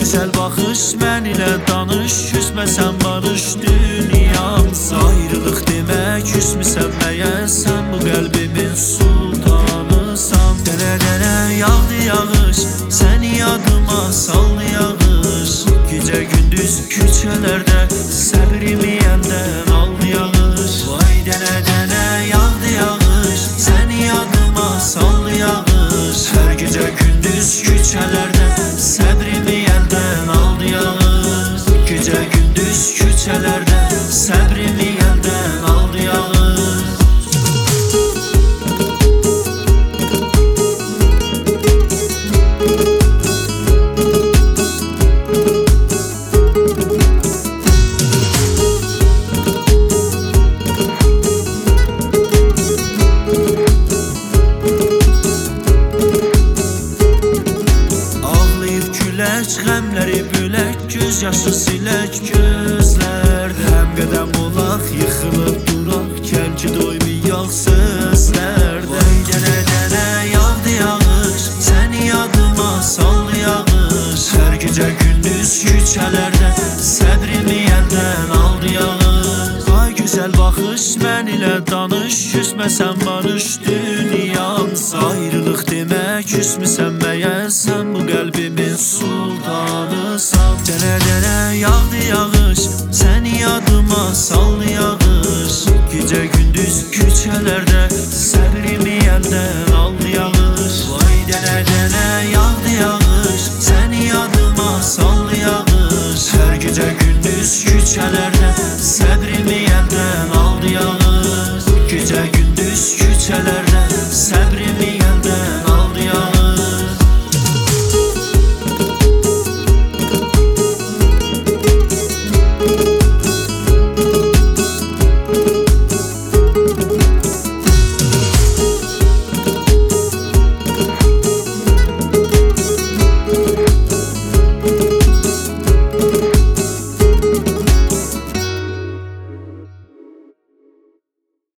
gözəl baxış mən ilə danış, küsməsən barış dünyamsa. Ayrılıq demək küsmüsən məyər, sən bu qəlbimin sultanısan. Dənə-dənə yağdı yağış, səni yadıma saldı yağış. Gecə gündüz küçələrdə səbrimi əldən aldı yağış. Vay dənə-dənə yağdı yağış, səni yadıma saldı yağış. Hər gecə gündüz küçələrdə səbrimi əldən aldı yağış. Gecə gündüz küçələrdə səbrimi əldən aldı yağış. Qəmləri bölək, göz yaşı silək gözlərdə. Həm qədəm olaq, yıxılıb duraq, gəl ki doymayaq sözlərdə. Vay dənə-dənə yağdı yağış, səni yadıma saldı yağış. Hər gecə gündüz küçələrdə səbrimi əldən aldı yağış. Ay gözəl baxış mən ilə danış, küsməsən barış dünyamsa. Ayrılıq demək küsmüsən məyər, sən bu qəlbimin sultanısan. Dənə-dənə yağdı yağış, səni yadıma saldı yağış. Gecə gündüz küçələrdə səbrimi əldən aldı yağış. Vay dənə-dənə yağdı yağış, səni yadıma saldı yağış. Hər gecə gündüz küçələrdə